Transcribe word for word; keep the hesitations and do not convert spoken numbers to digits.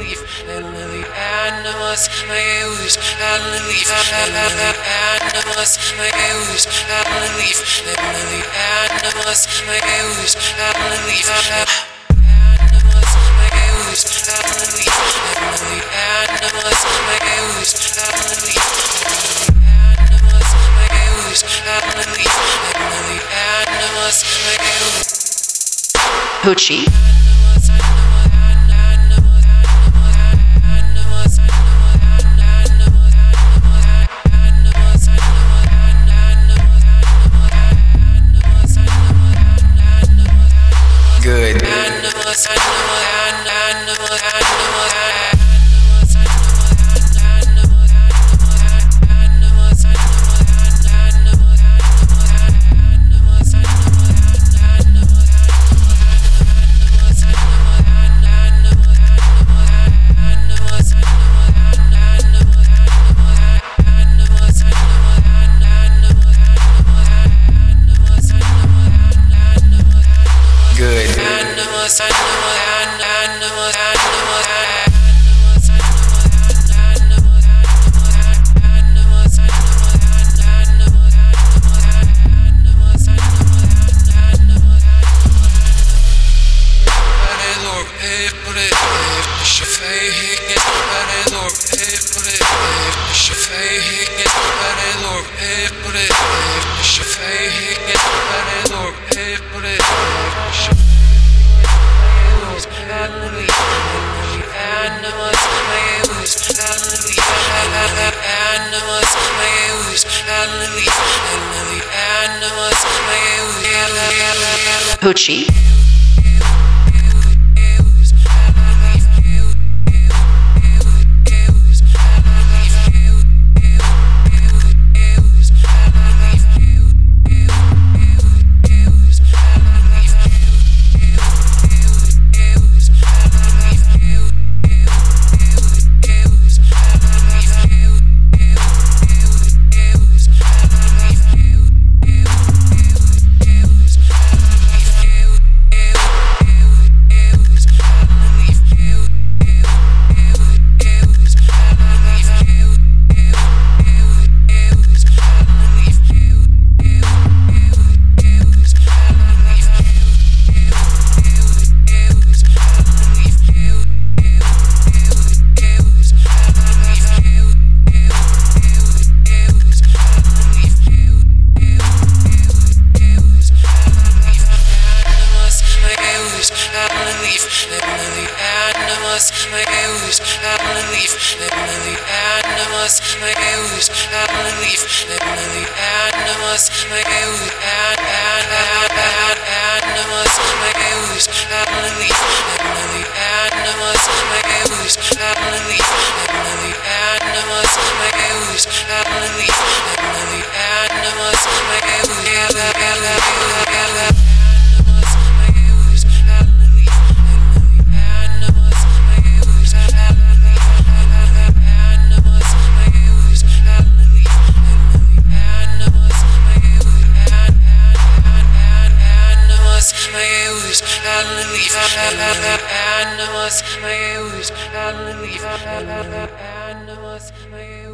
leaf, and the animals, my ears, and the leaf, and the animals, my ears, and the leaf, and the animals, my ears, and the leaf, animals, my ears, and the leaf, and the animals, my ears, and the leaf, animals, my ears, and the leaf, and the animals, my ears. Hoochie. Good. Hoochie. Animals, my ears, and the leaf, and the animals, my ears.